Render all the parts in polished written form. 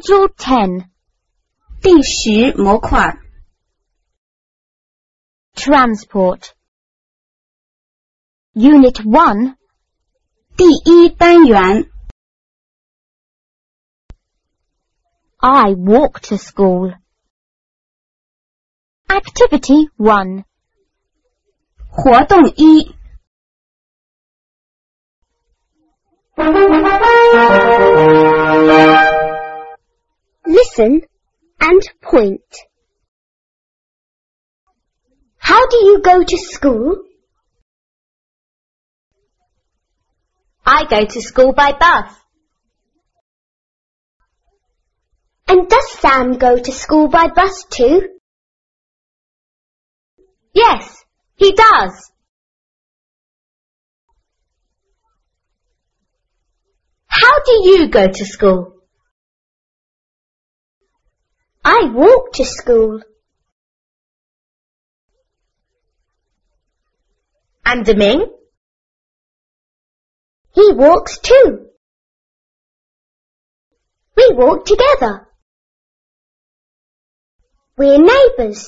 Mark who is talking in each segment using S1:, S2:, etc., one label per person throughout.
S1: Module 10.
S2: 第10模块
S1: Transport. Unit 1.
S2: 第1单元
S1: I walk to school. Activity 1.
S2: 活动1
S3: Listen and point. How do you go to school?
S4: I go to school by bus.
S3: And does Sam go to school by bus too?
S4: Yes, he does. How do you go to school?
S3: I walk to school.
S4: And Ming?
S3: He walks too. We walk together. We're neighbours.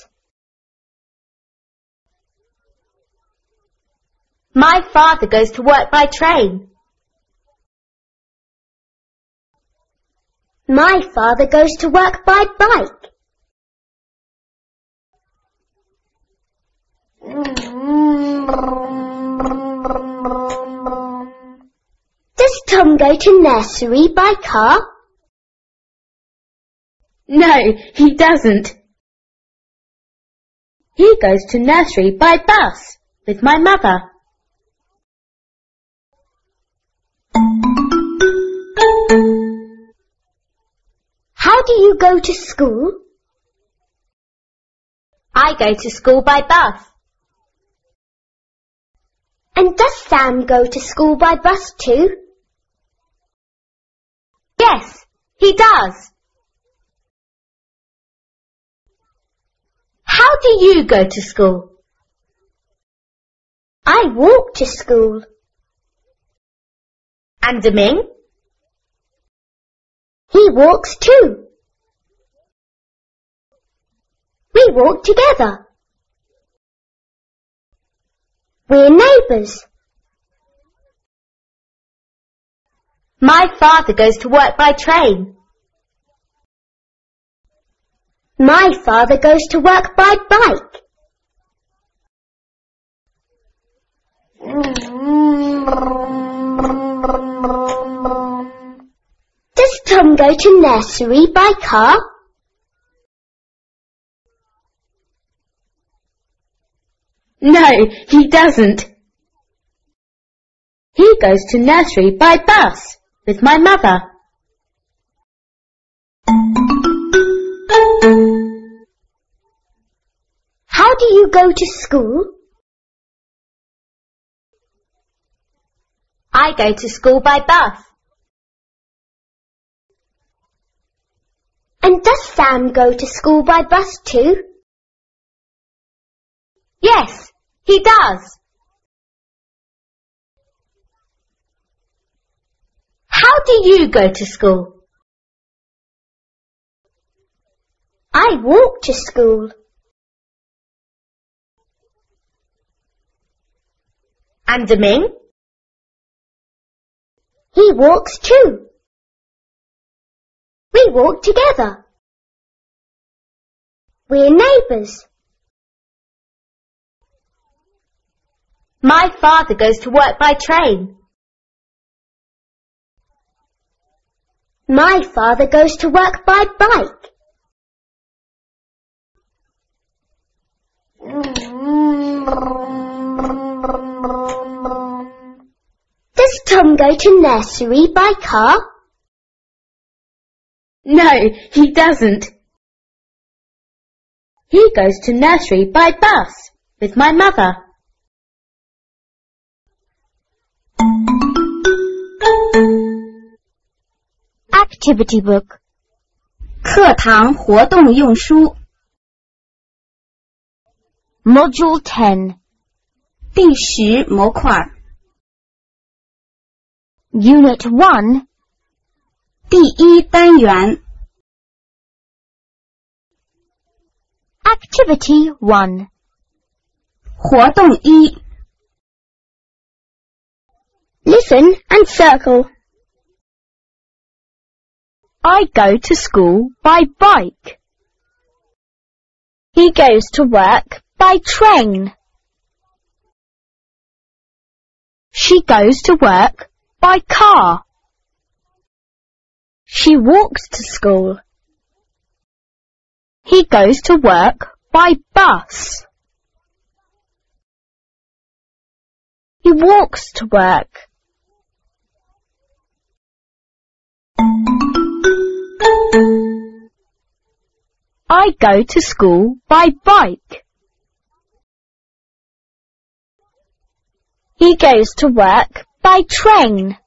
S4: My father goes to work by train.
S3: My father goes to work by bike. Does Tom go to nursery by car?
S4: No, he doesn't. He goes to nursery by bus with my mother.
S3: How do you go to school?
S4: I go to school by bus.
S3: And does Sam go to school by bus too?
S4: Yes, he does. How do you go to school?
S3: I walk to school.
S4: And Ming?
S3: He walks too. We walk together. We're neighbours.
S4: My father goes to work by train.
S3: My father goes to work by bike. Does Tom go to nursery by car?
S4: No, he doesn't. He goes to nursery by bus with my mother.
S3: How do you go to school?
S4: I go to school by bus.
S3: And does Sam go to school by bus too?
S4: Yes, he does. How do you go to school?
S3: I walk to school.
S4: And Ming?
S3: He walks too. We walk together. We're neighbours.
S4: My father goes to work by train.
S3: My father goes to work by bike. Does Tom go to nursery by car?
S4: No, he doesn't. He goes to nursery by bus with my mother.
S1: Activity book.
S2: 课堂活动用书
S1: Module 10.
S2: 第10模块
S1: Unit 1.
S2: 第1单元
S1: Activity 1.
S2: 活动一
S3: Listen and circle.
S1: I go to school by bike. He goes to work by train. She goes to work by car. She walks to school. He goes to work by bus. He walks to work. I go to school by bike. He goes to work by train.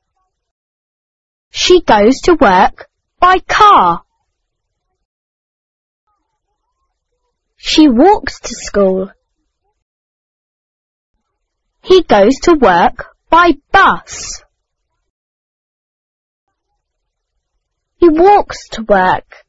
S1: She goes to work by car. She walks to school. He goes to work by bus. He walks to work.